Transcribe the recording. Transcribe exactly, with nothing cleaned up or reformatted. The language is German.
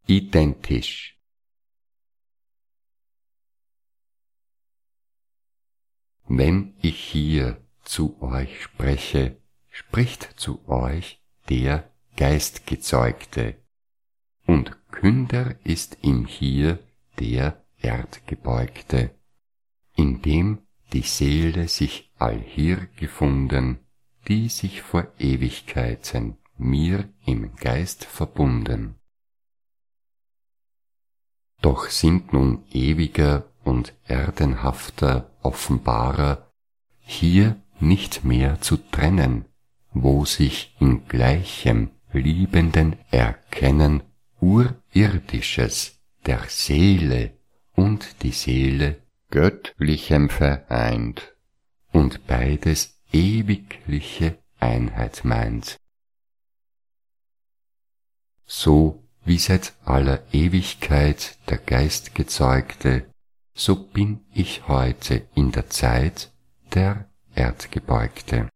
identisch. Wenn ich hier zu euch spreche, spricht zu euch der Geistgezeugte, und Künder ist ihm hier der Erdgebeugte, in dem die Seele sich allhier gefunden, die sich vor Ewigkeiten mir im Geist verbunden. Doch sind nun ewiger und erdenhafter Offenbarer hier nicht mehr zu trennen, wo sich in gleichem liebenden Erkennen Urirdisches der Seele und die Seele Göttlichem vereint und beides ewigliche Einheit meint. So wie seit aller Ewigkeit der Geistgezeugte, so bin ich heute in der Zeit der Erdgebeugte.